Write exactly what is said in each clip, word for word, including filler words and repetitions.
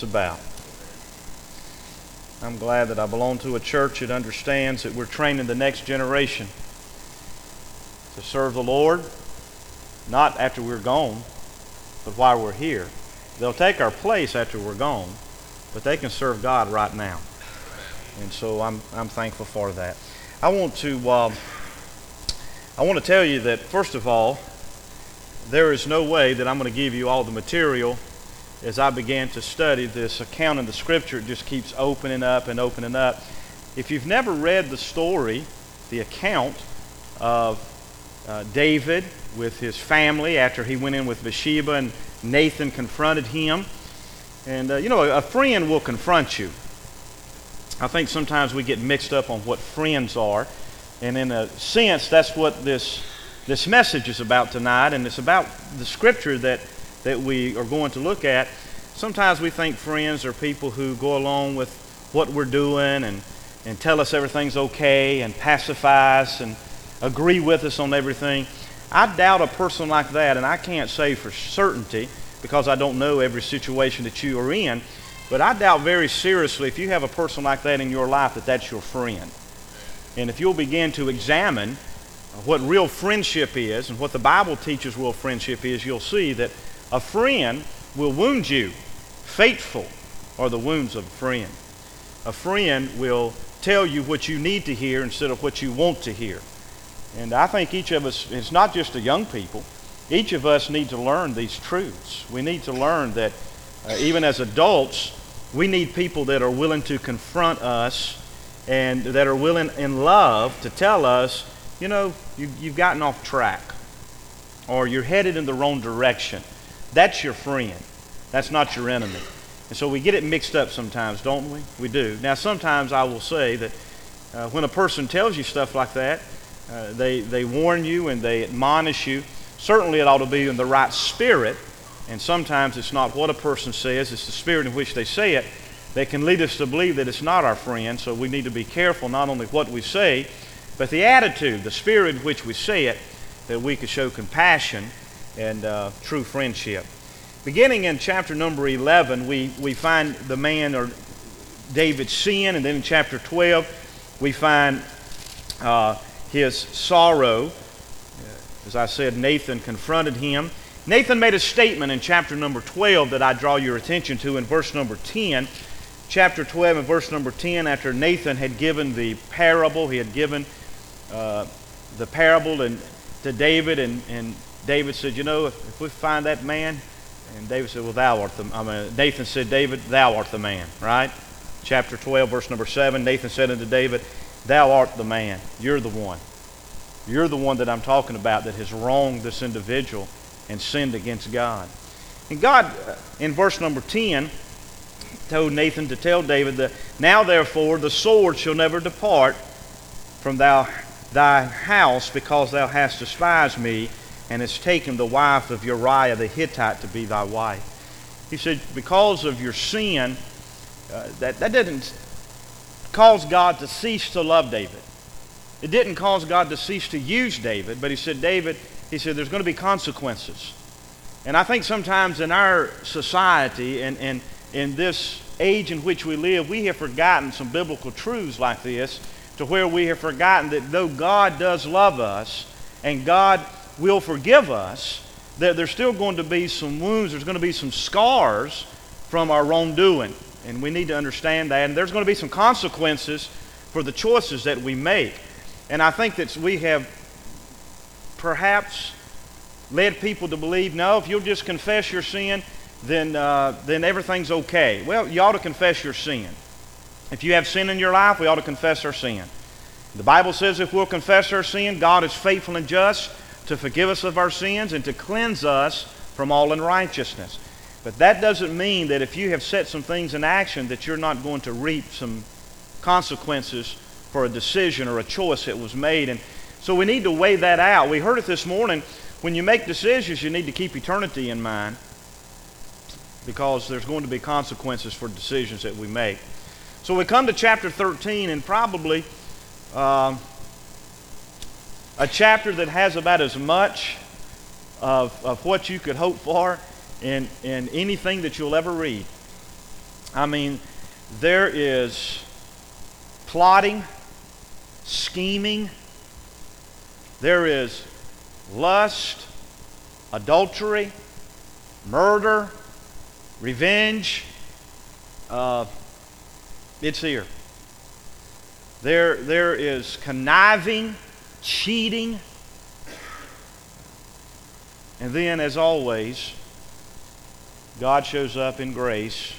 About. I'm glad that I belong to a church that understands that we're training the next generation to serve the Lord, not after we're gone, but while we're here. They'll take our place after we're gone, but they can serve God right now. And so I'm I'm thankful for that. I want to um, I want to tell you that, first of all, there is no way that I'm going to give you all the material. As I began to study this account in the Scripture, it just keeps opening up and opening up. If you've never read the story, the account of uh, David with his family after he went in with Bathsheba and Nathan confronted him. And, uh, you know, a friend will confront you. I think sometimes we get mixed up on what friends are. And in a sense, that's what this, this message is about tonight. And it's about the Scripture that that we are going to look at. Sometimes we think friends are people who go along with what we're doing and, and tell us everything's okay and pacify us and agree with us on everything. I doubt a person like that, and I can't say for certainty because I don't know every situation that you are in, but I doubt very seriously if you have a person like that in your life that that's your friend. And if you'll begin to examine what real friendship is and what the Bible teaches real friendship is, you'll see that a friend will wound you. Faithful are the wounds of a friend. A friend will tell you what you need to hear instead of what you want to hear. And I think each of us, it's not just the young people, each of us need to learn these truths. We need to learn that uh, even as adults, we need people that are willing to confront us and that are willing in love to tell us, you know, you, you've gotten off track or you're headed in the wrong direction. That's your friend. That's not your enemy. And so we get it mixed up sometimes, don't we? We do. Now, sometimes I will say that uh, when a person tells you stuff like that, uh, they, they warn you and they admonish you. Certainly it ought to be in the right spirit. And sometimes it's not what a person says, it's the spirit in which they say it that can lead us to believe that it's not our friend. So we need to be careful not only what we say, but the attitude, the spirit in which we say it, that we could show compassion and uh, true friendship. Beginning in chapter number eleven, we, we find the man or David's sin, and then in chapter twelve, we find uh, his sorrow. As I said, Nathan confronted him. Nathan made a statement in chapter number twelve that I draw your attention to in verse number ten. Chapter twelve and verse number ten, after Nathan had given the parable, he had given uh, the parable and, to David, and, and David said, you know, if, if we find that man, and David said, well, thou art the, I mean, Nathan said, David, thou art the man, right? Chapter twelve, verse number seven, Nathan said unto David, thou art the man. You're the one. You're the one that I'm talking about that has wronged this individual and sinned against God. And God, in verse number ten, told Nathan to tell David that, now therefore the sword shall never depart from thou, thy house, because thou hast despised me, and has taken the wife of Uriah the Hittite to be thy wife. He said, because of your sin, uh, that, that didn't cause God to cease to love David. It didn't cause God to cease to use David, but he said, David, he said, there's going to be consequences. And I think sometimes in our society and, and in this age in which we live, we have forgotten some biblical truths like this, to where we have forgotten that though God does love us and God will forgive us, that there's still going to be some wounds, there's going to be some scars from our wrongdoing. And we need to understand that. And there's going to be some consequences for the choices that we make. And I think that we have perhaps led people to believe, no, if you'll just confess your sin, then, uh, then everything's okay. Well, you ought to confess your sin. If you have sin in your life, we ought to confess our sin. The Bible says if we'll confess our sin, God is faithful and just to forgive us of our sins and to cleanse us from all unrighteousness. But that doesn't mean that if you have set some things in action that you're not going to reap some consequences for a decision or a choice that was made. And so we need to weigh that out. We heard it this morning. When you make decisions, you need to keep eternity in mind, because there's going to be consequences for decisions that we make. So we come to chapter thirteen, and probably uh, a chapter that has about as much of, of what you could hope for in, in anything that you'll ever read. I mean, there is plotting, scheming, there is lust, adultery, murder, revenge. Uh, it's here. There, there is conniving, cheating. And then, as always, God shows up in grace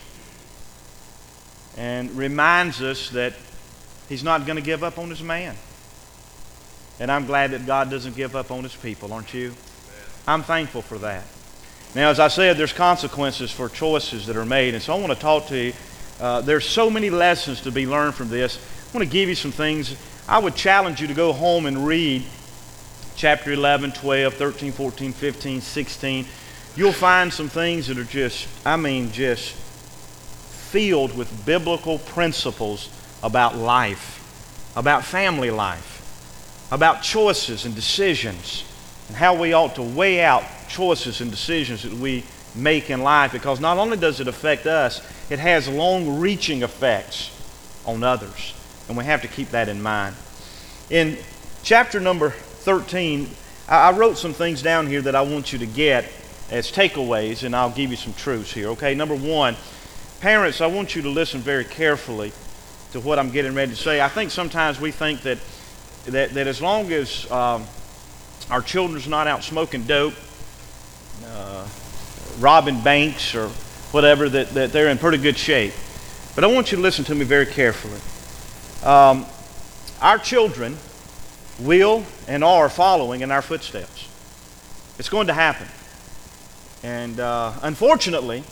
and reminds us that He's not going to give up on His man. And I'm glad that God doesn't give up on His people, aren't you? I'm thankful for that. Now, as I said, there's consequences for choices that are made. And so I want to talk to you. Uh, there's so many lessons to be learned from this. I want to give you some things. I would challenge you to go home and read chapter eleven, twelve, thirteen, fourteen, fifteen, sixteen. You'll find some things that are just, I mean, just filled with biblical principles about life, about family life, about choices and decisions, and how we ought to weigh out choices and decisions that we make in life, because not only does it affect us, it has long-reaching effects on others, and we have to keep that in mind. In chapter number thirteen, I wrote some things down here that I want you to get as takeaways, and I'll give you some truths here, okay? Number one, parents, I want you to listen very carefully to what I'm getting ready to say. I think sometimes we think that that, that as long as um, our children's not out smoking dope, uh, robbing banks or whatever, that, that they're in pretty good shape. But I want you to listen to me very carefully. Um, our children will and are following in our footsteps. It's going to happen. And uh, unfortunately,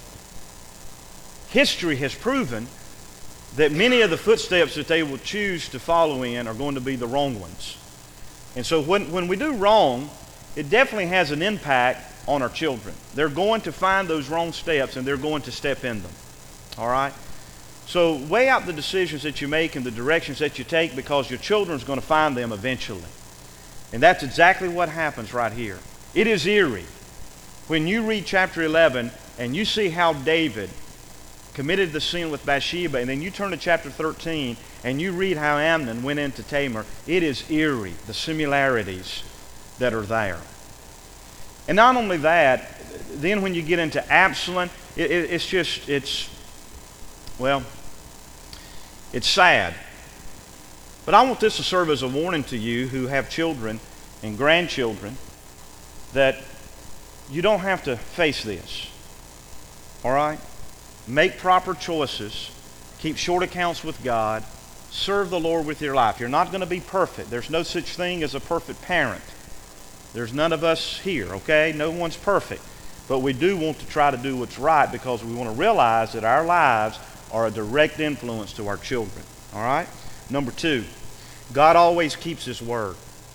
history has proven that many of the footsteps that they will choose to follow in are going to be the wrong ones. And so when, when we do wrong, it definitely has an impact on our children. They're going to find those wrong steps and they're going to step in them. All right? So weigh out the decisions that you make and the directions that you take, because your children's going to find them eventually. And that's exactly what happens right here. It is eerie when you read chapter eleven and you see how David committed the sin with Bathsheba, and then you turn to chapter thirteen and you read how Amnon went into Tamar. It is eerie, the similarities that are there. And not only that, then when you get into Absalom, it, it, it's just, it's, well, it's sad. But I want this to serve as a warning to you who have children and grandchildren, that you don't have to face this. All right? Make proper choices. Keep short accounts with God. Serve the Lord with your life. You're not going to be perfect. There's no such thing as a perfect parent. There's none of us here, okay? No one's perfect. But we do want to try to do what's right, because we want to realize that our lives are a direct influence to our children. All right? Number two, God always keeps His word.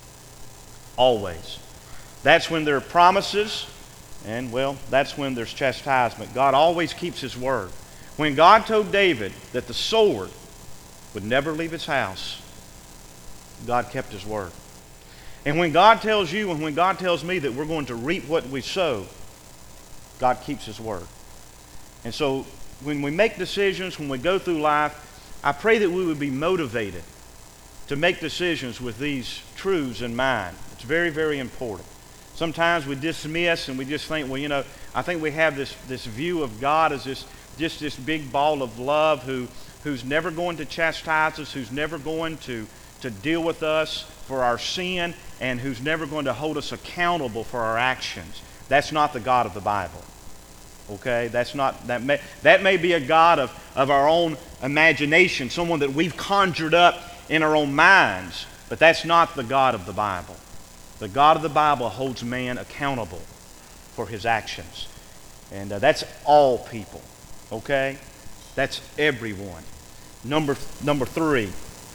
Always. That's when there are promises, and, well, that's when there's chastisement. God always keeps His word. When God told David that the sword would never leave his house, God kept His word. And when God tells you and when God tells me that we're going to reap what we sow, God keeps His word. And so when we make decisions, when we go through life, I pray that we would be motivated to make decisions with these truths in mind. It's very, very important. Sometimes we dismiss and we just think, well, you know, I think we have this, this view of God as this just this big ball of love who who's never going to chastise us, who's never going to, to deal with us for our sin, and who's never going to hold us accountable for our actions. That's not the God of the Bible. Okay? That's not that may that may be a God of, of our own imagination, someone that we've conjured up in our own minds, but that's not the God of the Bible. The God of the Bible holds man accountable for his actions. And uh, that's all people. Okay? That's everyone. Number, number three.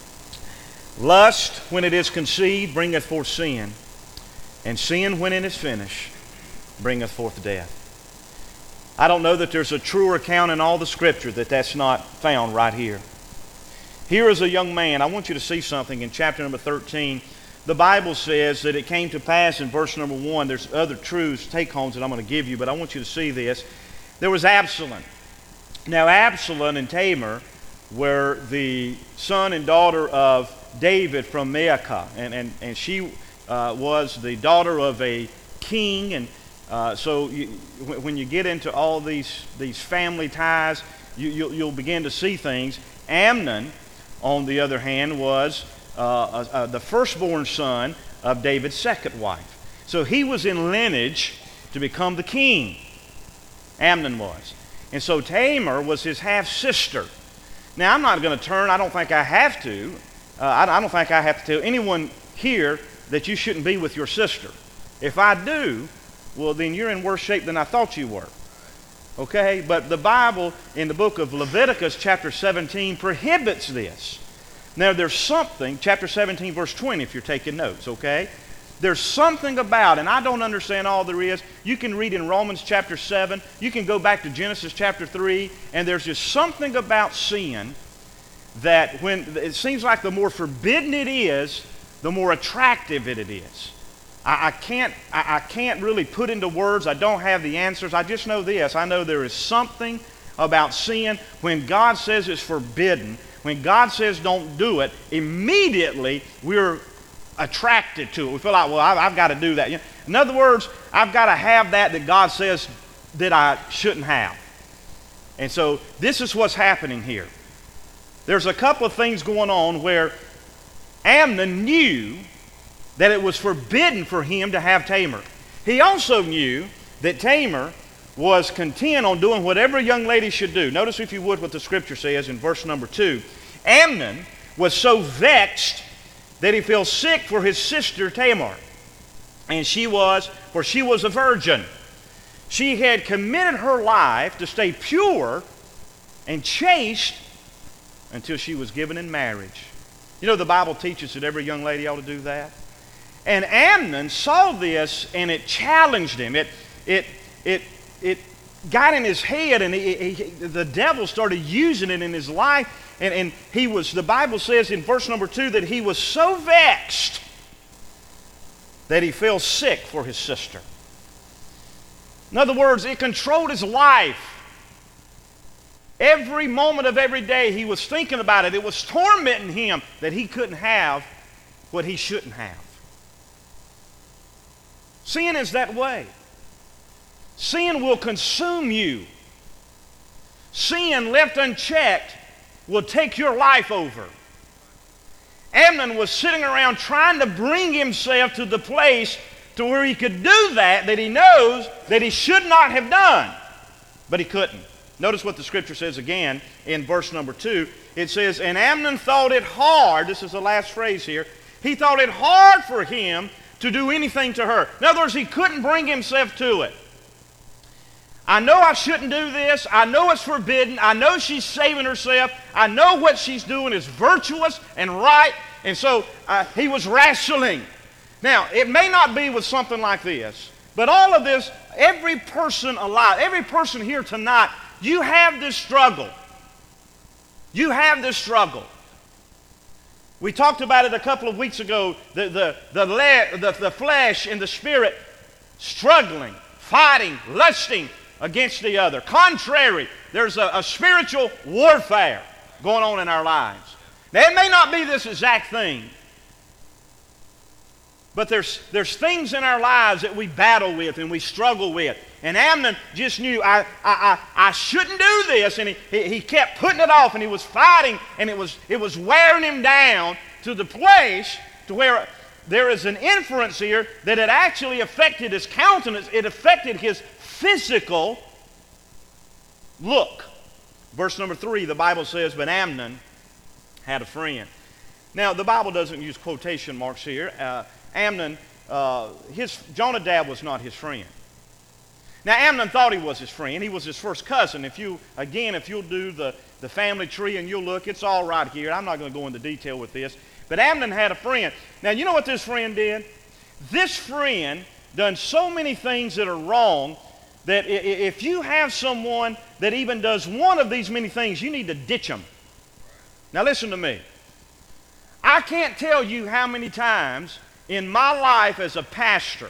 Lust, when it is conceived, bringeth forth sin. And sin, when it is finished, bringeth forth death. I don't know that there's a truer account in all the Scripture that that's not found right here. Here is a young man. I want you to see something in chapter number thirteen. The Bible says that it came to pass in verse number one. There's other truths, take-homes that I'm going to give you, but I want you to see this. There was Absalom. Now Absalom and Tamar were the son and daughter of David from Maacah, and, and, and she uh, was the daughter of a king, and uh, so you, when you get into all these, these family ties, you, you'll, you'll begin to see things. Amnon, on the other hand, was uh, uh, uh, the firstborn son of David's second wife. So he was in lineage to become the king. Amnon was. And so Tamar was his half-sister. Now, I'm not going to turn, I don't think I have to, uh, I, I don't think I have to tell anyone here that you shouldn't be with your sister. If I do, well, then you're in worse shape than I thought you were. Okay? But the Bible in the book of Leviticus chapter seventeen prohibits this. Now, there's something, chapter seventeen, verse twenty, if you're taking notes, okay? There's something about, and I don't understand all there is. You can read in Romans chapter seven. You can go back to Genesis chapter three, and there's just something about sin that when it seems like the more forbidden it is, the more attractive it is. I, I can't, I, I can't really put into words. I don't have the answers. I just know this. I know there is something about sin when God says it's forbidden. When God says don't do it, immediately we're attracted to it. We feel like, well, I've, I've got to do that. You know, in other words, I've got to have that that God says that I shouldn't have. And so this is what's happening here. There's a couple of things going on where Amnon knew that it was forbidden for him to have Tamar. He also knew that Tamar was content on doing whatever a young lady should do. Notice, if you would, what the scripture says in verse number two. Amnon was so vexed that he felt sick for his sister Tamar. And she was, for she was a virgin. She had committed her life to stay pure and chaste until she was given in marriage. You know, the Bible teaches that every young lady ought to do that. And Amnon saw this, and it challenged him. It, it, it, it got in his head, and he, he, the devil started using it in his life. And, and he was, the Bible says in verse number two, that he was so vexed that he fell sick for his sister. In other words, it controlled his life. Every moment of every day he was thinking about it. It was tormenting him that he couldn't have what he shouldn't have. Sin is that way. Sin will consume you. Sin left unchecked will take your life over. Amnon was sitting around trying to bring himself to the place to where he could do that that he knows that he should not have done, but he couldn't. Notice what the scripture says again in verse number two. It says, and Amnon thought it hard, this is the last phrase here, he thought it hard for him to do anything to her. In other words, he couldn't bring himself to it. I know I shouldn't do this. I know it's forbidden. I know she's saving herself. I know what she's doing is virtuous and right. And so uh, he was wrestling. Now, it may not be with something like this, but all of this, every person alive, every person here tonight, you have this struggle. You have this struggle. We talked about it a couple of weeks ago, the, the, the, le- the, the flesh and the spirit struggling, fighting, lusting against the other. Contrary, there's a, a spiritual warfare going on in our lives. Now, it may not be this exact thing, but there's, there's things in our lives that we battle with and we struggle with. And Amnon just knew, I, I, I, I shouldn't do this, and he, he, he kept putting it off, and he was fighting, and it was, it was wearing him down to the place to where there is an inference here that it actually affected his countenance. It affected his physical look. Verse number three, the Bible says, but Amnon had a friend. Now, the Bible doesn't use quotation marks here. Uh, Amnon, uh, his Jonadab was not his friend. Now, Amnon thought he was his friend. He was his first cousin. If you, again, if you'll do the, the family tree and you'll look, it's all right here. I'm not going to go into detail with this. But Amnon had a friend. Now, you know what this friend did? This friend done so many things that are wrong that if you have someone that even does one of these many things, you need to ditch them. Now, listen to me. I can't tell you how many times in my life as a pastor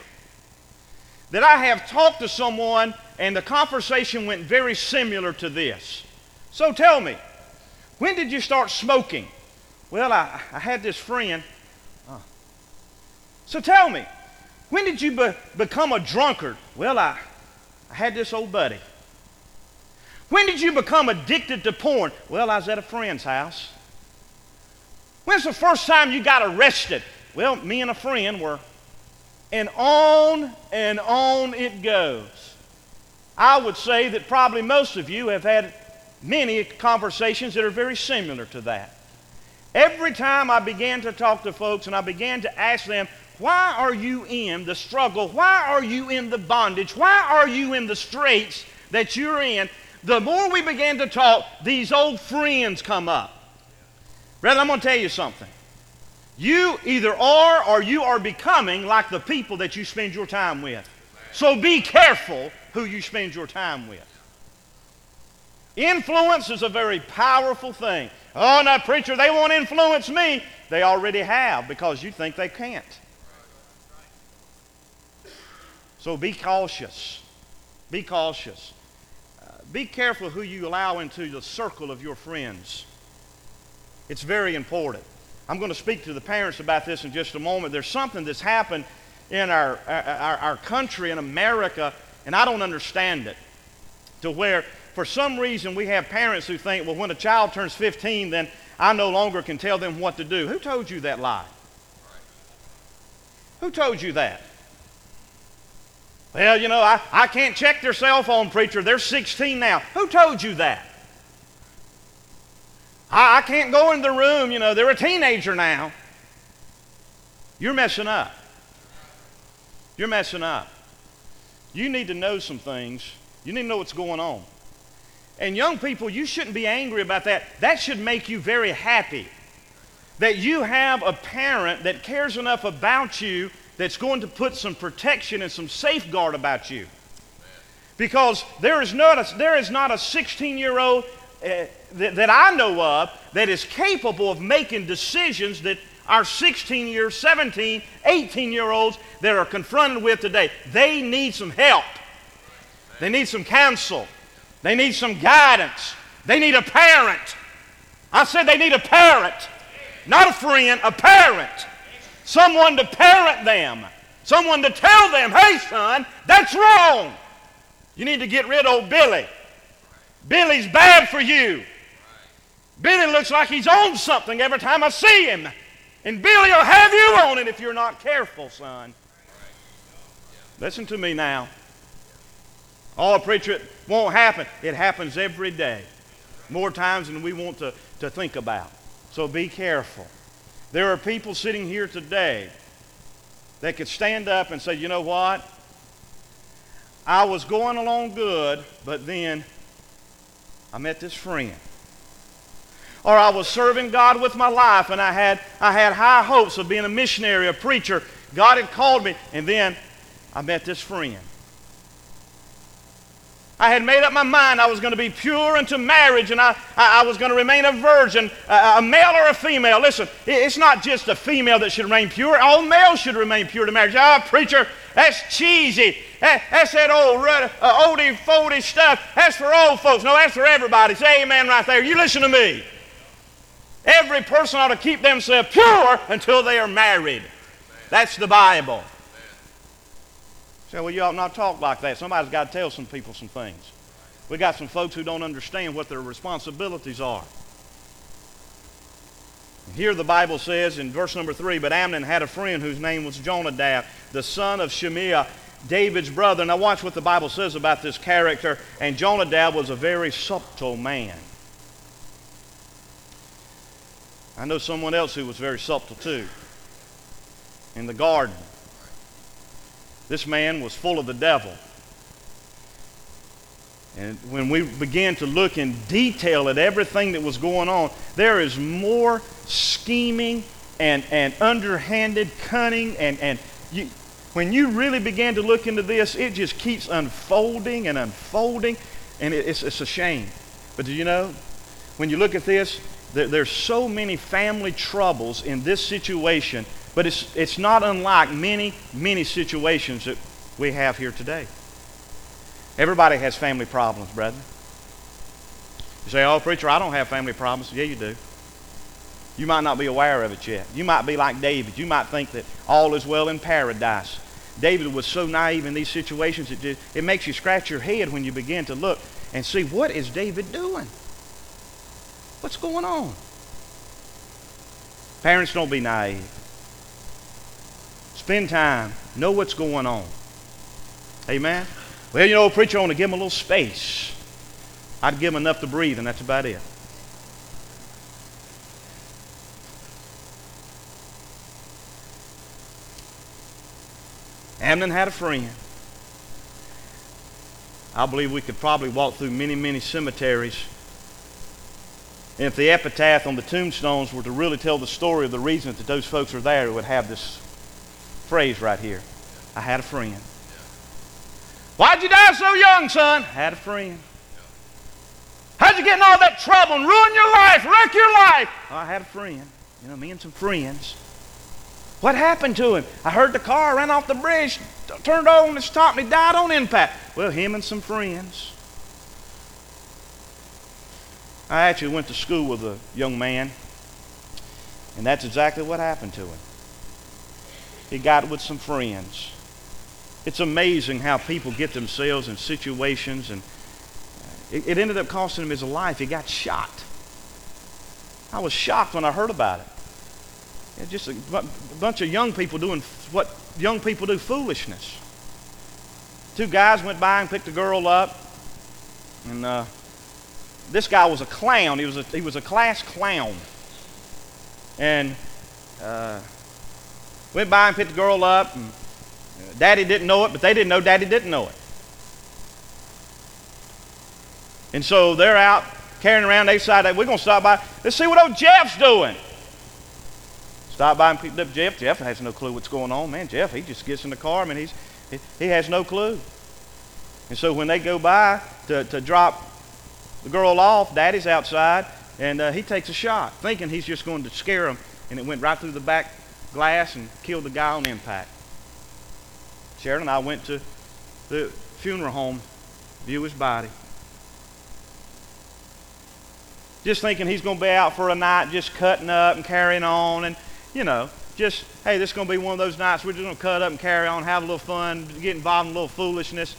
that I have talked to someone and the conversation went very similar to this. So tell me, when did you start smoking? Well, I, I had this friend. Oh. So tell me, when did you be, become a drunkard? Well, I, I had this old buddy. When did you become addicted to porn? Well, I was at a friend's house. When's the first time you got arrested? Well, me and a friend were. And on and on it goes. I would say that probably most of you have had many conversations that are very similar to that. Every time I began to talk to folks and I began to ask them, why are you in the struggle? Why are you in the bondage? Why are you in the straits that you're in? The more we began to talk, these old friends come up. Brother, I'm going to tell you something. You either are or you are becoming like the people that you spend your time with. So be careful who you spend your time with. Influence is a very powerful thing. Oh, now, preacher, they won't influence me. They already have because you think they can't. So be cautious. Be cautious. Uh, be careful who you allow into the circle of your friends. It's very important. I'm going to speak to the parents about this in just a moment. There's something that's happened in our, our, our country, in America, and I don't understand it, to where for some reason we have parents who think, well, when a child turns fifteen, then I no longer can tell them what to do. Who told you that lie? Who told you that? Well, you know, I, I can't check their cell phone, preacher. They're sixteen now. Who told you that? I, I can't go in the room. You know, they're a teenager now. You're messing up. You're messing up. You need to know some things. You need to know what's going on. And young people, you shouldn't be angry about that. That should make you very happy. That you have a parent that cares enough about you that's going to put some protection and some safeguard about you. Because there is not a, there is not a sixteen-year-old uh, that, that I know of that is capable of making decisions that our sixteen-year, seventeen, eighteen-year-olds that are confronted with today. They need some help. They need some counsel. They need some guidance. They need a parent. I said they need a parent. Not a friend, a parent. Someone to parent them. Someone to tell them, hey son, that's wrong. You need to get rid of old Billy. Billy's bad for you. Billy looks like he's on something every time I see him. And Billy will have you on it if you're not careful, son. Listen to me now. Oh, preacher, it won't happen. It happens every day. More times than we want to, to think about. So be careful. There are people sitting here today that could stand up and say, you know what? I was going along good, but then I met this friend. Or I was serving God with my life, and I had, I had high hopes of being a missionary, a preacher. God had called me, and then I met this friend. I had made up my mind I was going to be pure unto marriage, and I, I, I was going to remain a virgin, a, a male or a female. Listen, it's not just a female that should remain pure. All males should remain pure to marriage. Ah, oh, preacher, that's cheesy. That, that's that old uh, oldie-foldy stuff. That's for old folks. No, that's for everybody. Say amen right there. You listen to me. Every person ought to keep themselves pure until they are married. That's the Bible. Say, well, you ought not talk like that. Somebody's got to tell some people some things. We got some folks who don't understand what their responsibilities are. Here the Bible says in verse number three, but Amnon had a friend whose name was Jonadab, the son of Shimea, David's brother. Now watch what the Bible says about this character. And Jonadab was a very subtle man. I know someone else who was very subtle too. In the garden. This man was full of the devil. And when we began to look in detail at everything that was going on, there is more scheming and, and underhanded cunning. And, and you, when you really began to look into this, it just keeps unfolding and unfolding. And it, it's, it's a shame. But do you know, when you look at this, there, there's so many family troubles in this situation. But it's, it's not unlike many, many situations that we have here today. Everybody has family problems, brethren. You say, oh, preacher, I don't have family problems. Yeah, you do. You might not be aware of it yet. You might be like David. You might think that all is well in paradise. David was so naive in these situations, it, just, it makes you scratch your head when you begin to look and see, what is David doing? What's going on? Parents, don't be naive. Spend time. Know what's going on. Amen? Well, you know, preacher, I want to give him a little space. I'd give him enough to breathe, and that's about it. Amnon had a friend. I believe we could probably walk through many, many cemeteries. And if the epitaph on the tombstones were to really tell the story of the reason that those folks are there, it would have this phrase right here. I had a friend. Why'd you die so young, son? I had a friend. How'd you get in all that trouble and ruin your life, wreck your life? Oh, I had a friend. You know, me and some friends. What happened to him? I heard the car ran off the bridge, t- turned over and stopped, and he died on impact. Well, him and some friends. I actually went to school with a young man, and that's exactly what happened to him. He got with some friends. It's amazing how people get themselves in situations, and it, it ended up costing him his life. He got shot. I was shocked when I heard about it. It's just a b- bunch of young people doing what young people do, foolishness. Two guys went by and picked a girl up, and uh, this guy was a clown. He was a, he was a class clown. And uh, went by and picked the girl up, and Daddy didn't know it, but they didn't know Daddy didn't know it. And so they're out carrying around. They decided, we're going to stop by. Let's see what old Jeff's doing. Stop by and picked up Jeff. Jeff has no clue what's going on, man. Jeff, he just gets in the car. I mean, he's, he, he has no clue. And so when they go by to, to drop the girl off, Daddy's outside, and uh, he takes a shot, thinking he's just going to scare him, and it went right through the back glass and killed the guy on impact. Sharon and I went to the funeral home, view his body. Just thinking he's going to be out for a night, just cutting up and carrying on, and you know, just, hey, this is going to be one of those nights we're just going to cut up and carry on, have a little fun, get involved in a little foolishness.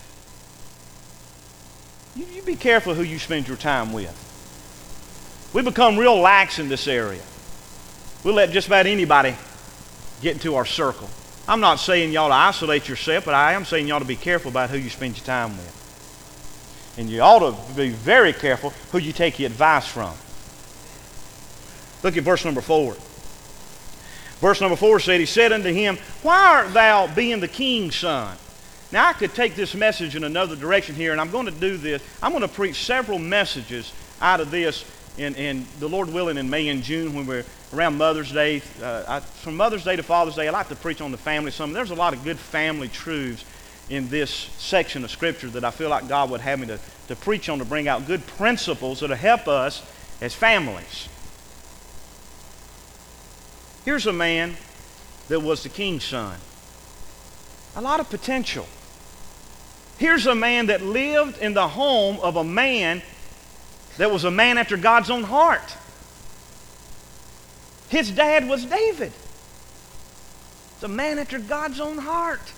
You, you be careful who you spend your time with. We become real lax in this area. We'll let just about anybody get into our circle. I'm not saying you ought to isolate yourself, but I am saying you ought to be careful about who you spend your time with. And you ought to be very careful who you take your advice from. Look at verse number four. Verse number four said, he said unto him, why art thou being the king's son? Now I could take this message in another direction here, and I'm going to do this. I'm going to preach several messages out of this in, in the Lord willing in May and June when we're around Mother's Day. Uh, I, from Mother's Day to Father's Day, I like to preach on the family some. There's a lot of good family truths in this section of Scripture that I feel like God would have me to, to preach on, to bring out good principles that will help us as families. Here's a man that was the king's son. A lot of potential. Here's a man that lived in the home of a man that was a man after God's own heart. His dad was David. It's a man after God's own heart.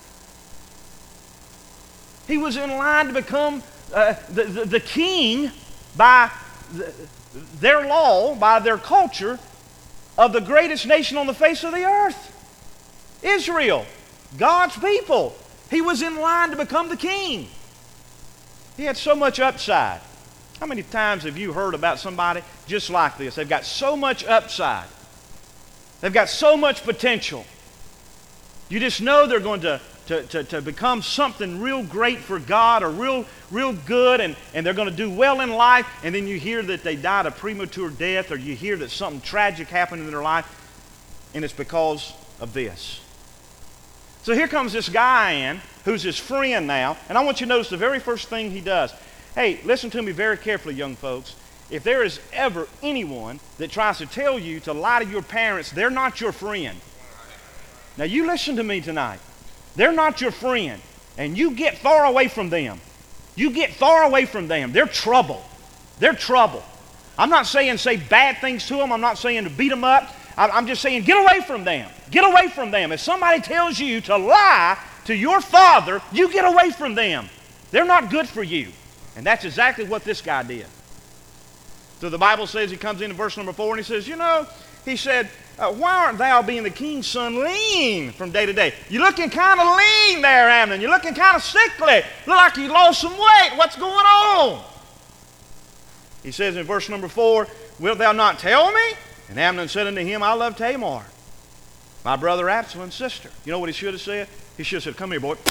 He was in line to become uh, the, the, the king by the, their law, by their culture, of the greatest nation on the face of the earth. Israel, God's people. He was in line to become the king. He had so much upside. How many times have you heard about somebody just like this? They've got so much upside. They've got so much potential. You just know they're going to, to, to, to become something real great for God, or real, real good, and, and they're going to do well in life, and then you hear that they died a premature death, or you hear that something tragic happened in their life, and it's because of this. So here comes this guy in, who's his friend now, and I want you to notice the very first thing he does. Hey, listen to me very carefully, young folks. If there is ever anyone that tries to tell you to lie to your parents, they're not your friend. Now you listen to me tonight. They're not your friend, and you get far away from them. You get far away from them. They're trouble. They're trouble. I'm not saying say bad things to them. I'm not saying to beat them up. I'm just saying get away from them. Get away from them. If somebody tells you to lie to your father, you get away from them. They're not good for you. And that's exactly what this guy did. So the Bible says, he comes into verse number four and he says, you know, he said, uh, why aren't thou, being the king's son, lean from day to day? You're looking kind of lean there, Amnon. You're looking kind of sickly. Look like you lost some weight. What's going on? He says in verse number four, wilt thou not tell me? And Amnon said unto him, I love Tamar, my brother Absalom's sister. You know what he should have said? He should have said, come here, boy.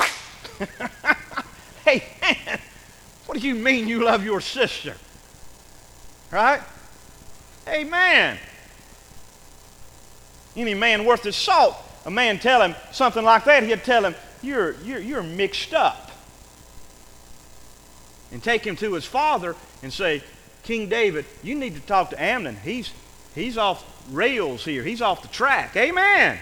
Hey, man, what do you mean you love your sister? Right? Amen. Any man worth his salt, a man tell him something like that, he'd tell him, you're, you're, you're mixed up. And take him to his father and say, King David, you need to talk to Amnon. He's, he's off rails here. He's off the track. Amen.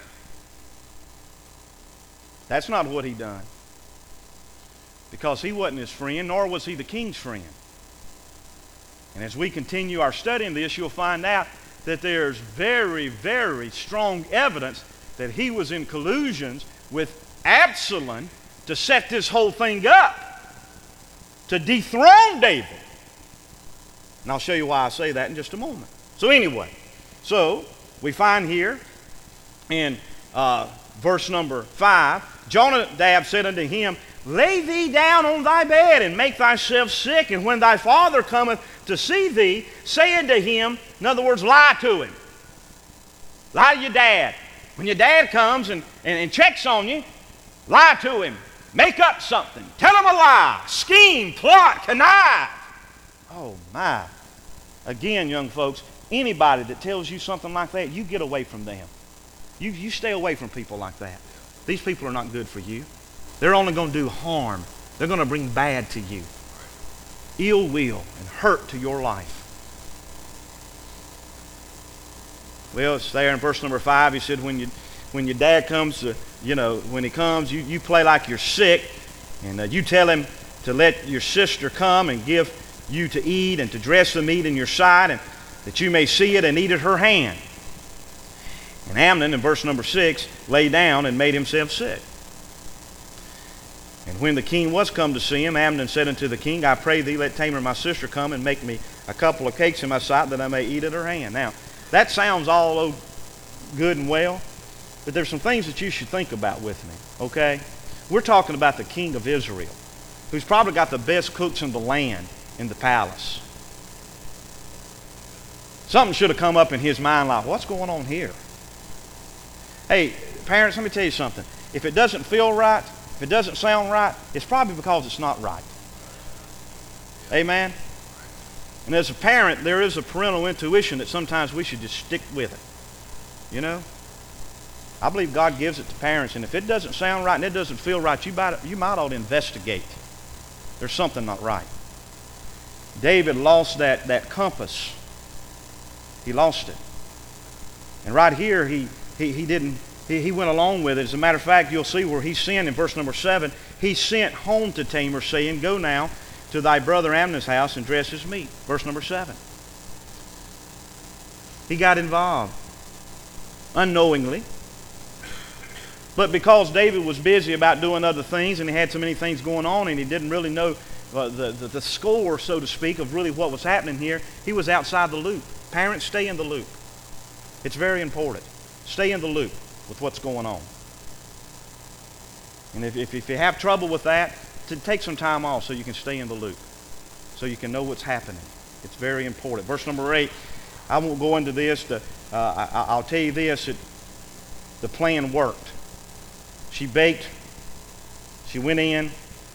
That's not what he done. Because he wasn't his friend, nor was he the king's friend. And as we continue our study in this, you'll find out that there's very, very strong evidence that he was in collusions with Absalom to set this whole thing up, to dethrone David. And I'll show you why I say that in just a moment. So anyway, so we find here in uh, verse number five, Jonadab said unto him, lay thee down on thy bed and make thyself sick, and when thy father cometh to see thee, say unto him, in other words, lie to him. Lie to your dad. When your dad comes and, and, and checks on you, lie to him. Make up something. Tell him a lie. Scheme, plot, connive. Oh my. Again, young folks, anybody that tells you something like that, you get away from them. You, you stay away from people like that. These people are not good for you. They're only going to do harm. They're going to bring bad to you. Ill will and hurt to your life. Well, it's there in verse number five. He said, when you, when your dad comes, to, you know, when he comes, you, you play like you're sick, and uh, you tell him to let your sister come and give you to eat and to dress the meat in your sight, and that you may see it and eat at her hand. And Amnon, in verse number six, lay down and made himself sick. And when the king was come to see him, Amnon said unto the king, I pray thee, let Tamar my sister come and make me a couple of cakes in my sight, that I may eat at her hand. Now, that sounds all good and well, but there's some things that you should think about with me, okay? We're talking about the king of Israel, who's probably got the best cooks in the land in the palace. Something should have come up in his mind like, what's going on here? Hey, parents, let me tell you something. If it doesn't feel right, if it doesn't sound right, it's probably because it's not right. Amen? And as a parent, there is a parental intuition that sometimes we should just stick with it. You know? I believe God gives it to parents, and if it doesn't sound right and it doesn't feel right, you might, you might ought to investigate. There's something not right. David lost that, that compass. He lost it. And right here, he, he, he didn't, he, he went along with it. As a matter of fact, you'll see where he sinned in verse number seven. He sent home to Tamar, saying, go now to thy brother Amnon's house and dress his meat. Verse number seven. He got involved unknowingly. But because David was busy about doing other things, and he had so many things going on, and he didn't really know uh, the, the, the score, so to speak, of really what was happening here, he was outside the loop. Parents, stay in the loop. It's very important. Stay in the loop with what's going on. And if, if, if you have trouble with that, to take some time off so you can stay in the loop, so you can know what's happening. It's very important. Verse number eight, I won't go into this. To, uh, I, I'll tell you this, it, the plan worked. She baked. She went in.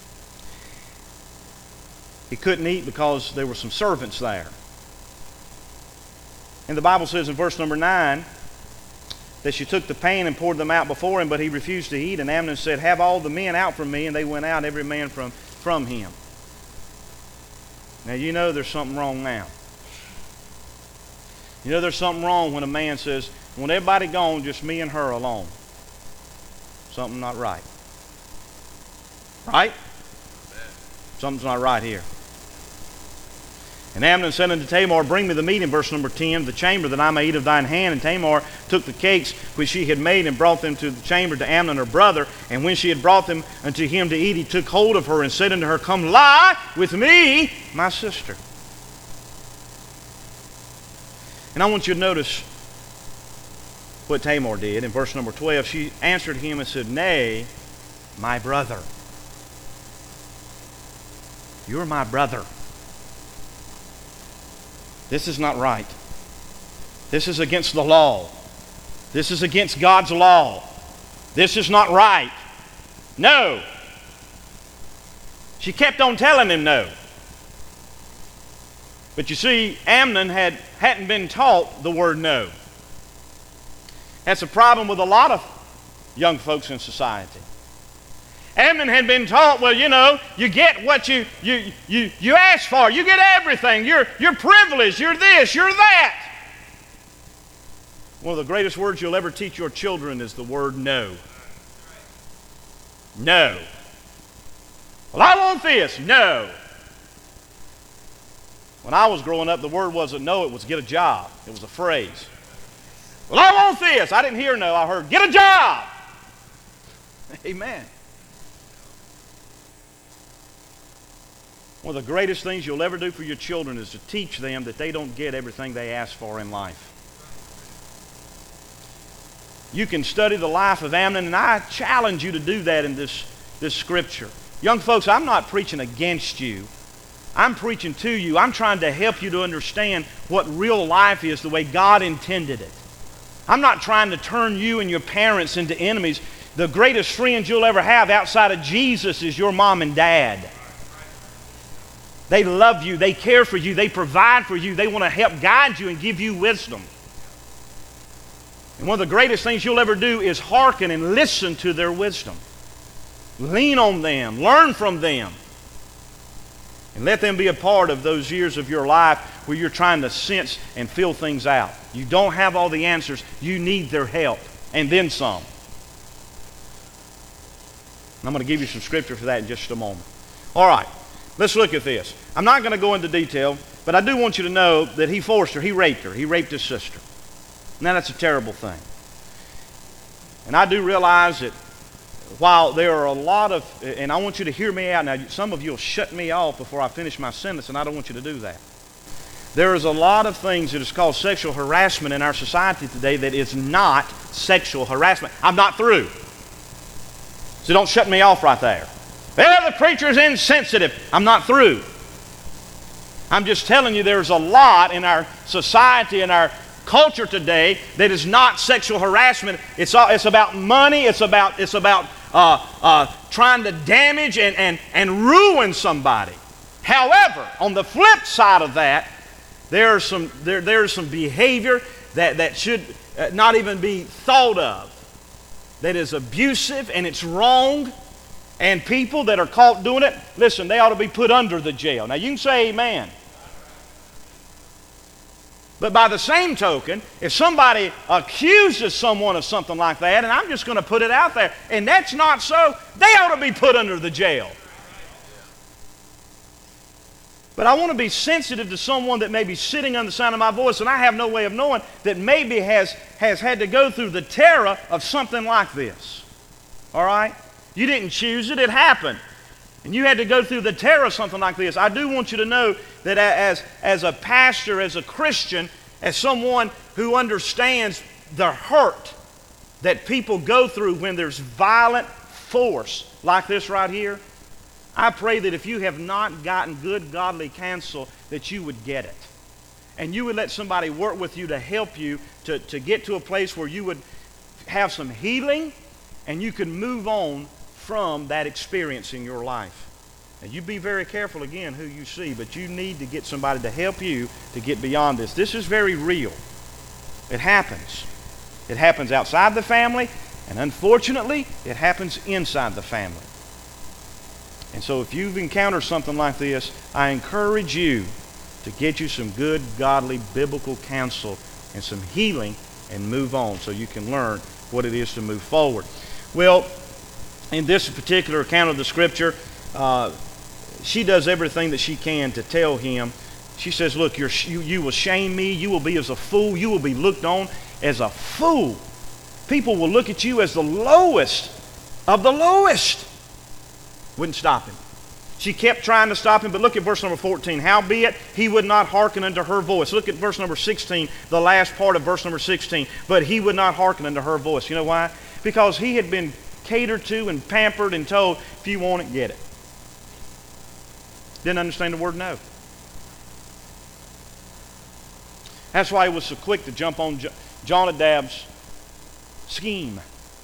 He couldn't eat because there were some servants there. And the Bible says in verse number nine that she took the pan and poured them out before him, but he refused to eat. And Amnon said, have all the men out from me. And they went out, every man from, from him. Now, you know there's something wrong now. You know there's something wrong when a man says, when everybody gone, just me and her alone. Something not right. Right? Something's not right here. And Amnon said unto Tamar, Bring me the meat, in verse number ten, the chamber, that I may eat of thine hand. And Tamar took the cakes which she had made, and brought them to the chamber to Amnon her brother. And when she had brought them unto him to eat, he took hold of her, and said unto her, Come lie with me, my sister. And I want you to notice what Tamar did. In verse number twelve, she answered him and said, Nay, my brother. You're my brother. This is not right. This is against the law. This is against God's law. This is not right. No. She kept on telling him no. But you see, Amnon had, hadn't been taught the word no. That's a problem with a lot of young folks in society. Amnon had been taught, well, you know, you get what you you you you ask for. You get everything. You're you're privileged. You're this. You're that. One of the greatest words you'll ever teach your children is the word no. No. Well, I want this. No. When I was growing up, the word wasn't no, it was get a job. It was a phrase. Well, I want this. I didn't hear no, I heard get a job. Amen. One of the greatest things you'll ever do for your children is to teach them that they don't get everything they ask for in life. You can study the life of Amnon, and I challenge you to do that in this, this scripture. Young folks, I'm not preaching against you. I'm preaching to you. I'm trying to help you to understand what real life is the way God intended it. I'm not trying to turn you and your parents into enemies. The greatest friends you'll ever have outside of Jesus is your mom and dad. They love you. They care for you. They provide for you. They want to help guide you and give you wisdom. And one of the greatest things you'll ever do is hearken and listen to their wisdom. Lean on them. Learn from them. And let them be a part of those years of your life where you're trying to sense and feel things out. You don't have all the answers. You need their help. And then some. And I'm going to give you some scripture for that in just a moment. All right. Let's look at this. I'm not going to go into detail, but I do want you to know that he forced her. He raped her. He raped his sister. Now, that's a terrible thing. And I do realize that while there are a lot of, and I want you to hear me out. Now, some of you will shut me off before I finish my sentence, and I don't want you to do that. There is a lot of things that is called sexual harassment in our society today that is not sexual harassment. I'm not through. So don't shut me off right there. Well, the preacher's insensitive. I'm not through. I'm just telling you there's a lot in our society, in our culture today that is not sexual harassment. It's, all, it's about money. It's about, it's about uh, uh, trying to damage and, and, and ruin somebody. However, on the flip side of that, there are some, there, there's some behavior that, that should uh, not even be thought of, that is abusive and it's wrong. And people that are caught doing it, listen, they ought to be put under the jail. Now, you can say amen. But by the same token, if somebody accuses someone of something like that, and I'm just going to put it out there, and that's not so, they ought to be put under the jail. But I want to be sensitive to someone that may be sitting on the sound of my voice, and I have no way of knowing, that maybe has, has had to go through the terror of something like this. All right? You didn't choose it, it happened. And you had to go through the terror of something like this. I do want you to know that as, as a pastor, as a Christian, as someone who understands the hurt that people go through when there's violent force like this right here, I pray that if you have not gotten good godly counsel, that you would get it. And you would let somebody work with you to help you to, to get to a place where you would have some healing and you can move on from that experience in your life. And you be very careful again who you see, but you need to get somebody to help you to get beyond this. This is very real. It happens. It happens outside the family, and unfortunately, it happens inside the family. And so if you've encountered something like this, I encourage you to get you some good, godly, biblical counsel and some healing and move on so you can learn what it is to move forward. Well, in this particular account of the scripture, uh, she does everything that she can to tell him She says, look, you're, you, you will shame me. You will be as a fool. You will be looked on as a fool. People will look at you as the lowest of the lowest. Wouldn't stop him. She kept trying to stop him, but look at verse number fourteen. Howbeit, he would not hearken unto her voice. Look at verse number sixteen, the last part of verse number sixteen. But he would not hearken unto her voice. You know why? Because he had been catered to and pampered and told, if you want it, get it. Didn't understand the word no. That's why he was so quick to jump on Jonadab's scheme.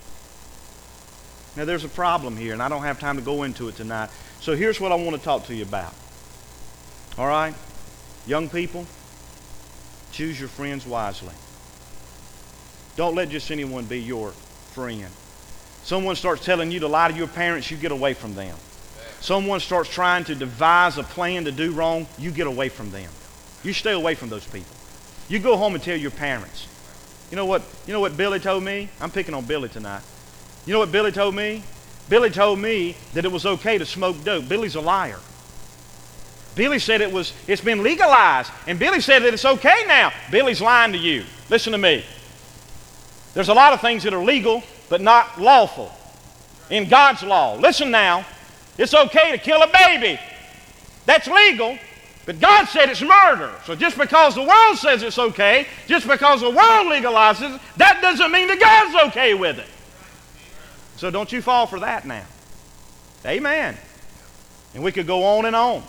Now there's a problem here, and I don't have time to go into it tonight. So here's what I want to talk to you about. All right? Young people, choose your friends wisely. Don't let just anyone be your friend. Someone starts telling you to lie to your parents, you get away from them. Someone starts trying to devise a plan to do wrong, you get away from them. You stay away from those people. You go home and tell your parents. You know what, you know what Billy told me? I'm picking on Billy tonight. You know what Billy told me? Billy told me that it was okay to smoke dope. Billy's a liar. Billy said it was, it's been legalized. And Billy said that it's okay now. Billy's lying to you. Listen to me. There's a lot of things that are legal, but not lawful in God's law. Listen now. It's okay to kill a baby. That's legal, but God said it's murder. So just because the world says it's okay, just because the world legalizes it, that doesn't mean that God's okay with it. So don't you fall for that now. Amen. And we could go on and on.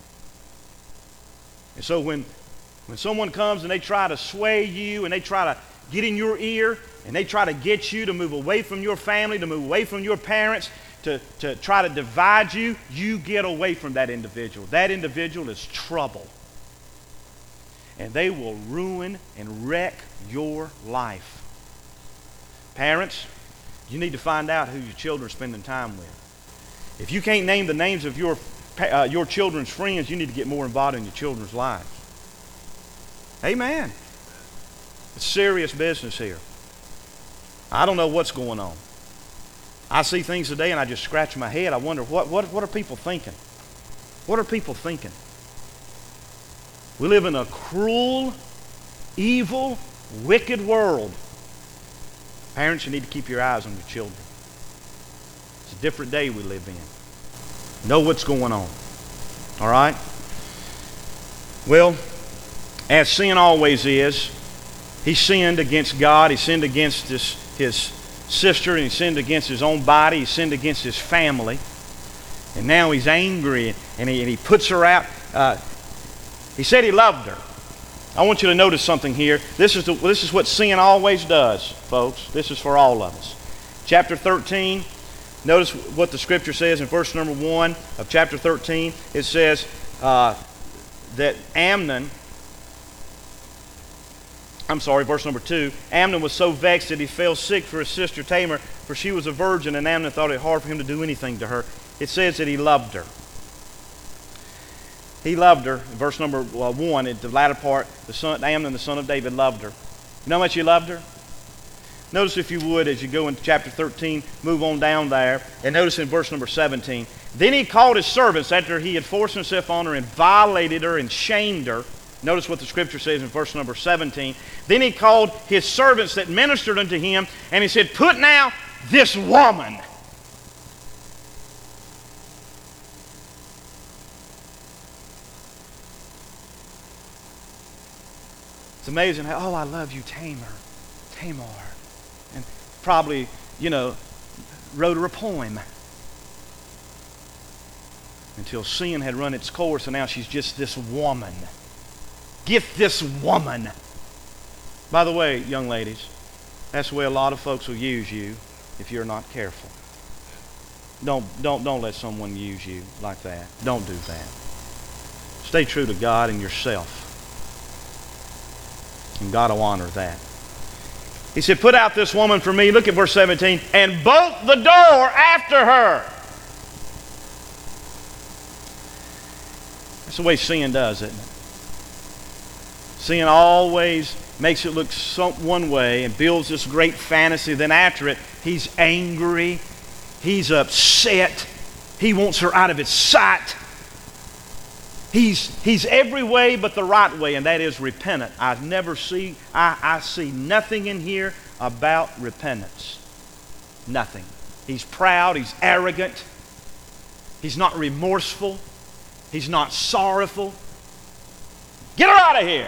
And so when, when someone comes and they try to sway you and they try to get in your ear and they try to get you to move away from your family, to move away from your parents, to, to try to divide you, you get away from that individual. That individual is trouble. And they will ruin and wreck your life. Parents, you need to find out who your children are spending time with. If you can't name the names of your, uh, your children's friends, you need to get more involved in your children's lives. Amen. It's serious business here. I don't know what's going on. I see things today and I just scratch my head. I wonder, what, what, what are people thinking? What are people thinking? We live in a cruel, evil, wicked world. Parents, you need to keep your eyes on your children. It's a different day we live in. Know what's going on. All right? Well, as sin always is, he sinned against God. He sinned against his, his sister, and he sinned against his own body. He sinned against his family. And now he's angry, and he, and he puts her out. Uh, he said he loved her. I want you to notice something here. This is, the, this is what sin always does, folks. This is for all of us. Chapter thirteen, notice what the Scripture says in verse number one of chapter thirteen. It says uh, that Amnon, I'm sorry, verse number two, Amnon was so vexed that he fell sick for his sister Tamar, for she was a virgin, and Amnon thought it hard for him to do anything to her. It says that he loved her. He loved her. In verse number one, at the latter part, the son, Amnon, the son of David, loved her. You know how much he loved her? Notice, if you would, as you go into chapter thirteen, move on down there, and notice in verse number seventeen. Then he called his servants after he had forced himself on her and violated her and shamed her. Notice what the Scripture says in verse number seventeen. Then he called his servants that ministered unto him, and he said, put now this woman. It's amazing how, oh, I love you, Tamar, Tamar. And probably, you know, wrote her a poem. Until sin had run its course, and now she's just this woman. Get this woman. By the way, young ladies, that's the way a lot of folks will use you if you're not careful. Don't, don't, don't let someone use you like that. Don't do that. Stay true to God and yourself. And God will honor that. He said, put out this woman for me. Look at verse seventeen. And bolt the door after her. That's the way sin does, isn't it? Sin always makes it look some, one way and builds this great fantasy. Then after it, he's angry. He's upset. He wants her out of his sight. He's, he's every way but the right way, and that is repentant. I never see, I, I see nothing in here about repentance. Nothing. He's proud, he's arrogant, he's not remorseful, he's not sorrowful. Get her out of here.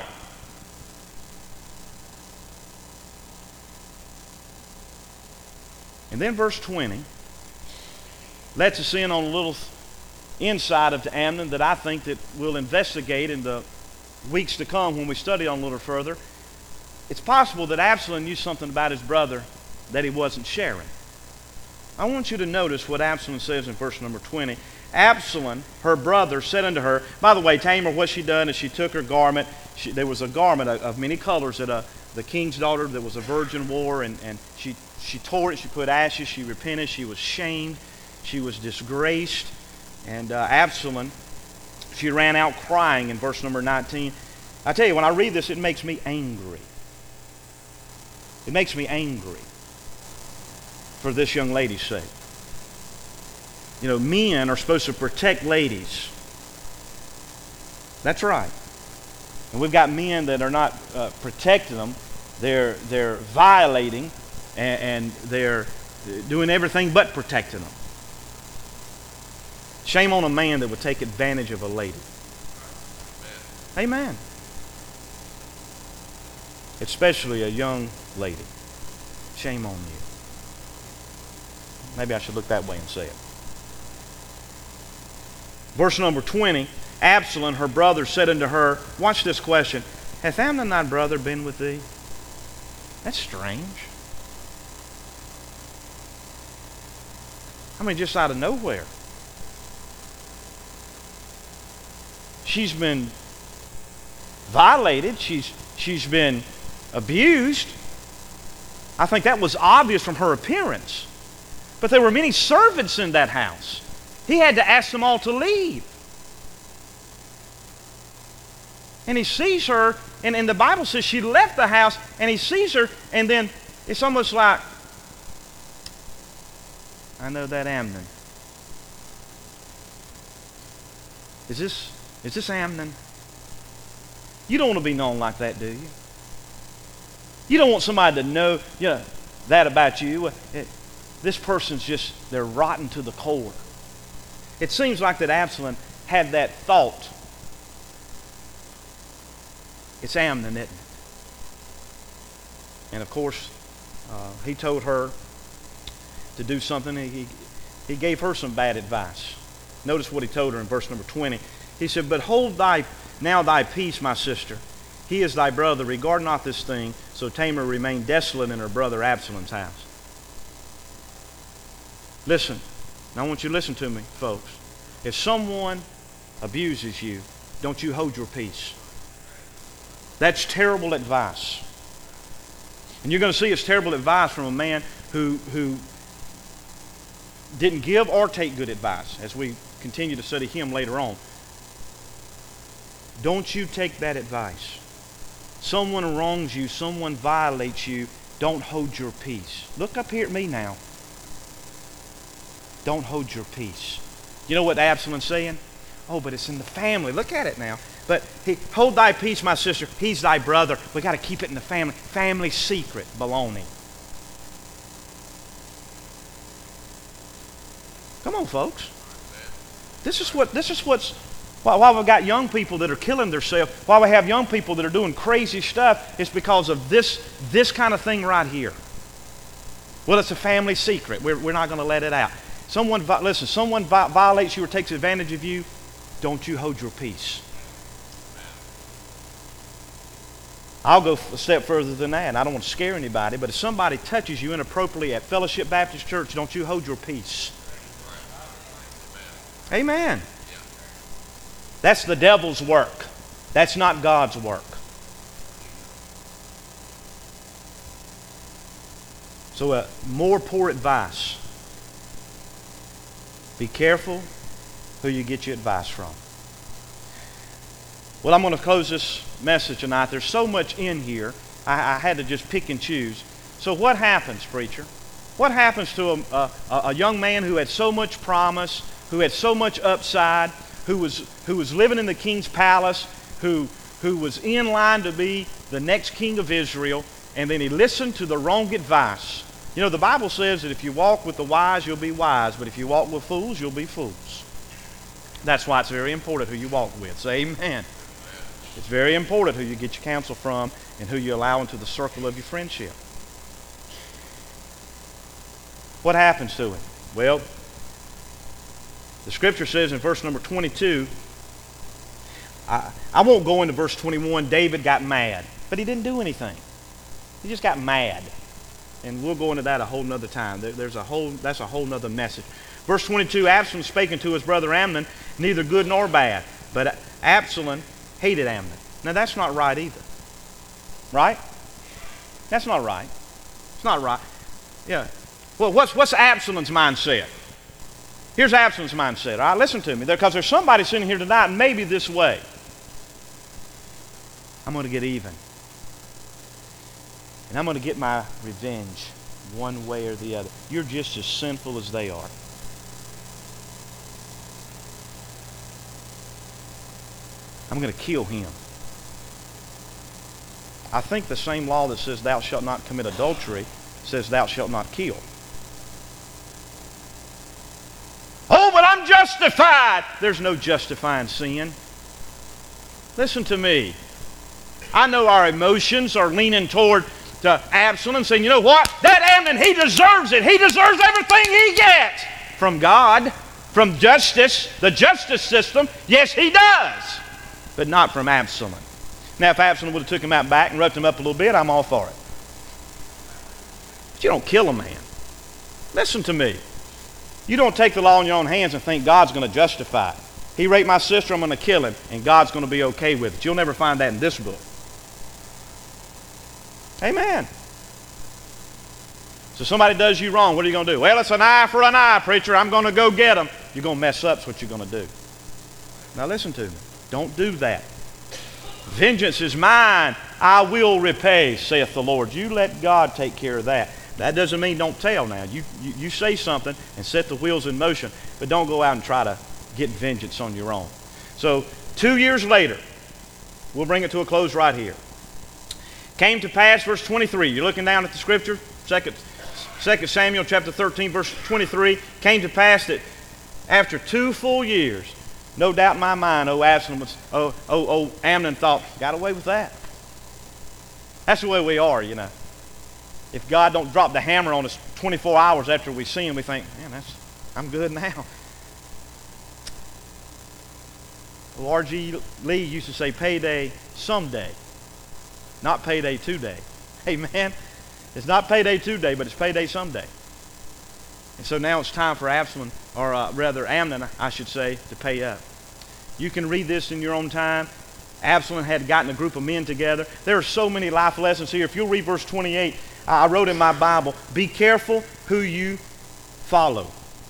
And then verse twenty lets us in on a little insight of Amnon that I think that we'll investigate in the weeks to come when we study on a little further. It's possible that Absalom knew something about his brother that he wasn't sharing. I want you to notice what Absalom says in verse number twenty. Absalom, her brother, said unto her, by the way, Tamar, what she done is she took her garment. She, there was a garment of, of many colors that uh, the king's daughter that was a virgin wore, and, and she, she tore it, she put ashes, she repented, she was shamed, she was disgraced. And uh, Absalom, she ran out crying in verse number nineteen. I tell you, when I read this, it makes me angry. It makes me angry for this young lady's sake. You know, men are supposed to protect ladies. That's right. And we've got men that are not uh, protecting them. They're, they're violating and, and they're doing everything but protecting them. Shame on a man that would take advantage of a lady. Amen. Especially a young lady. Shame on you. Maybe I should look that way and say it. Verse number twenty, Absalom, her brother, said unto her, watch this question, hath Amnon thy brother been with thee? That's strange. I mean, just out of nowhere. She's been violated. She's, she's been abused. I think that was obvious from her appearance. But there were many servants in that house. He had to ask them all to leave. And he sees her, and, and the Bible says she left the house, and he sees her, and then it's almost like, I know that Amnon. Is this, is this Amnon? You don't want to be known like that, do you? You don't want somebody to know, you know, that about you. It, this person's just, they're rotten to the core. It seems like that Absalom had that thought. It's Amnon, isn't it? And of course, uh, he told her to do something. He, he gave her some bad advice. Notice what he told her in verse number twenty. He said, but hold thy now thy peace, my sister. He is thy brother. Regard not this thing. So Tamar remained desolate in her brother Absalom's house. Listen. Now I want you to listen to me, folks. If someone abuses you, don't you hold your peace. That's terrible advice. And you're going to see it's terrible advice from a man who, who didn't give or take good advice as we continue to study him later on. Don't you take that advice. Someone wrongs you, someone violates you, don't hold your peace. Look up here at me now. Don't hold your peace. You know what Absalom's saying? Oh, but it's in the family. Look at it now. But he, hold thy peace, my sister. He's thy brother. We got to keep it in the family. Family secret. Baloney. Come on, folks. This is what. This is what's. Why, why we've got young people that are killing themselves. Why we have young people that are doing crazy stuff. It's because of this. This kind of thing right here. Well, it's a family secret. We're, we're not going to let it out. Someone, listen, someone violates you or takes advantage of you, don't you hold your peace. I'll go a step further than that, and I don't want to scare anybody, but if somebody touches you inappropriately at Fellowship Baptist Church, don't you hold your peace. Amen. That's the devil's work. That's not God's work. So uh, more poor advice. Be careful who you get your advice from. Well, I'm going to close this message tonight. There's so much in here, I, I had to just pick and choose. So what happens, preacher? What happens to a, a, a young man who had so much promise, who had so much upside, who was, who was living in the king's palace, who, who was in line to be the next king of Israel, and then he listened to the wrong advice. You know, the Bible says that if you walk with the wise, you'll be wise, but if you walk with fools, you'll be fools. That's why it's very important who you walk with. Say amen. It's very important who you get your counsel from and who you allow into the circle of your friendship. What happens to him? Well, the scripture says in verse number twenty-two, I, I won't go into verse twenty-one, David got mad, but he didn't do anything. He just got mad. And we'll go into that a whole nother time. There, there's a whole, that's a whole nother message. Verse twenty-two, Absalom spake unto his brother Amnon, neither good nor bad. But Absalom hated Amnon. Now that's not right either. Right? That's not right. It's not right. Yeah. Well, what's, what's Absalom's mindset? Here's Absalom's mindset. All right, listen to me. Because there's somebody sitting here tonight, maybe this way. I'm going to get even. And I'm going to get my revenge one way or the other. You're just as sinful as they are. I'm going to kill him. I think the same law that says thou shalt not commit adultery says thou shalt not kill. Oh, but I'm justified. There's no justifying sin. Listen to me. I know our emotions are leaning toward to Absalom, saying, you know what? That Amnon, he deserves it. He deserves everything he gets from God, from justice, the justice system. Yes, he does, but not from Absalom. Now, if Absalom would have took him out back and roughed him up a little bit, I'm all for it. But you don't kill a man. Listen to me. You don't take the law in your own hands and think God's going to justify it. He raped my sister, I'm going to kill him, and God's going to be okay with it. You'll never find that in this book. Amen. So somebody does you wrong, what are you going to do? Well, it's an eye for an eye, preacher. I'm going to go get them. You're going to mess up is what you're going to do. Now listen to me. Don't do that. Vengeance is mine. I will repay, saith the Lord. You let God take care of that. That doesn't mean don't tell now. You, you, you say something and set the wheels in motion, but don't go out and try to get vengeance on your own. So two years later, we'll bring it to a close right here. Came to pass, verse twenty-three. You're looking down at the scripture, Second, Second Samuel chapter thirteen, verse twenty-three. Came to pass that after two full years, no doubt in my mind, oh Absalom was, oh, oh, oh Amnon thought, got away with that. That's the way we are, you know. If God don't drop the hammer on us twenty-four hours after we sin, we think, man, that's, I'm good now. Well, R G Lee used to say payday someday, not payday today. Amen. It's not payday today, but it's payday someday. And so now it's time for Absalom, or uh, rather Amnon, I should say, to pay up. You can read this in your own time. Absalom had gotten a group of men together. There are so many life lessons here. If you'll read verse twenty-eight, I wrote in my Bible, be careful who you follow.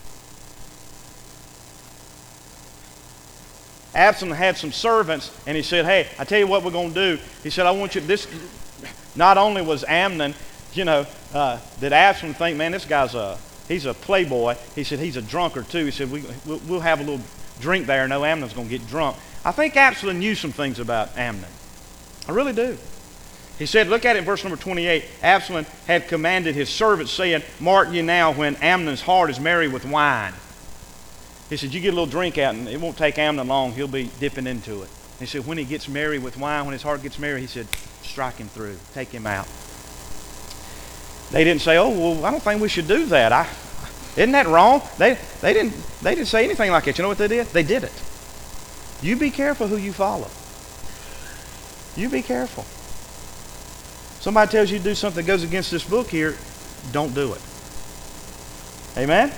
Absalom had some servants, and he said, hey, I tell you what we're going to do. He said, I want you, this, not only was Amnon, you know, uh, did Absalom think, man, this guy's a, he's a playboy. He said, he's a drunkard too. He said, we, we'll, we'll have a little drink there. No, Amnon's going to get drunk. I think Absalom knew some things about Amnon. I really do. He said, look at it in verse number twenty-eight. Absalom had commanded his servants, saying, mark ye now when Amnon's heart is merry with wine. He said, you get a little drink out, and it won't take Amnon long. He'll be dipping into it. He said, when he gets merry with wine, when his heart gets merry, he said, strike him through. Take him out. They didn't say, oh, well, I don't think we should do that. I, isn't that wrong? They, they, didn't, they didn't say anything like that. You know what they did? They did it. You be careful who you follow. You be careful. Somebody tells you to do something that goes against this book here, don't do it. Amen?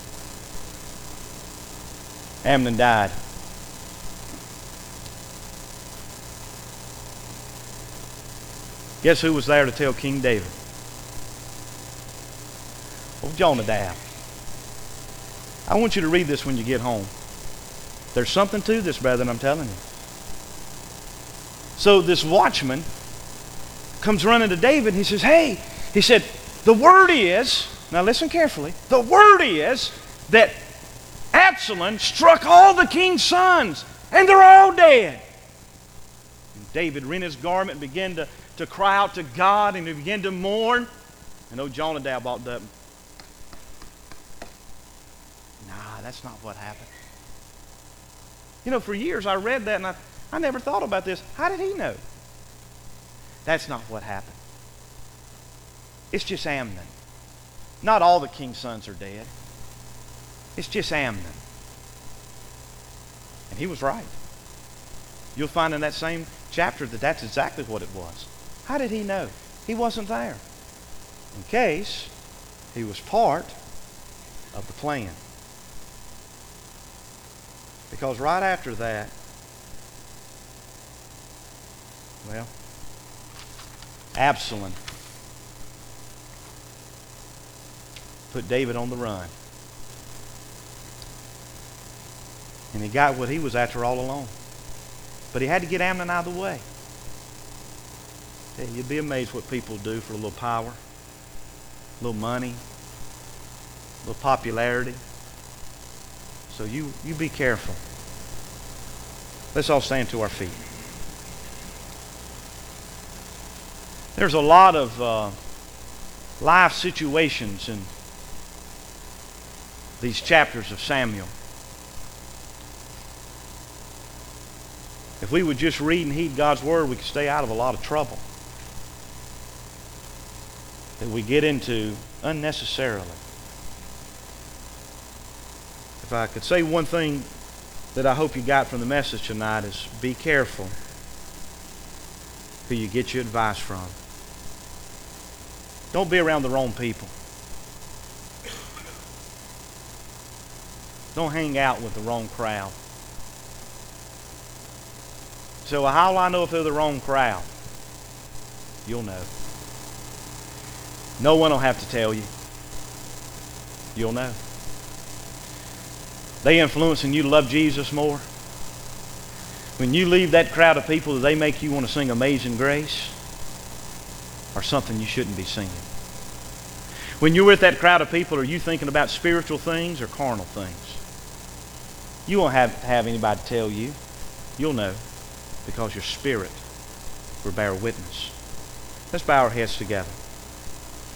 Amnon died. Guess who was there to tell King David? Oh, Jonadab. I want you to read this when you get home. There's something to this, brethren, I'm telling you. So this watchman comes running to David and he says, hey, he said, the word is, now listen carefully, the word is that Absalom struck all the king's sons, and they're all dead. And David rent his garment and began to, to cry out to God, and he began to mourn. And old Jonadab walked up. Nah, that's not what happened. You know, for years I read that and I, I never thought about this. How did he know? That's not what happened. It's just Amnon. Not all the king's sons are dead. It's just Amnon. And he was right. You'll find in that same chapter that that's exactly what it was. How did he know? He wasn't there. In case he was part of the plan. Because right after that, well, Absalom put David on the run. And he got what he was after all along. But he had to get Amnon out of the way. Yeah, you'd be amazed what people do for a little power, a little money, a little popularity. So you, you be careful. Let's all stand to our feet. There's a lot of uh, life situations in these chapters of Samuel. If we would just read and heed God's Word, we could stay out of a lot of trouble that we get into unnecessarily. If I could say one thing that I hope you got from the message tonight is be careful who you get your advice from. Don't be around the wrong people. Don't hang out with the wrong crowd. So how will I know if they're the wrong crowd? You'll know. No one will have to tell you. You'll know. They influencing you to love Jesus more? When you leave that crowd of people, do they make you want to sing Amazing Grace? Or something you shouldn't be singing? When you're with that crowd of people, are you thinking about spiritual things or carnal things? You won't have to have anybody tell you. You'll know, because your spirit will bear witness. Let's bow our heads together.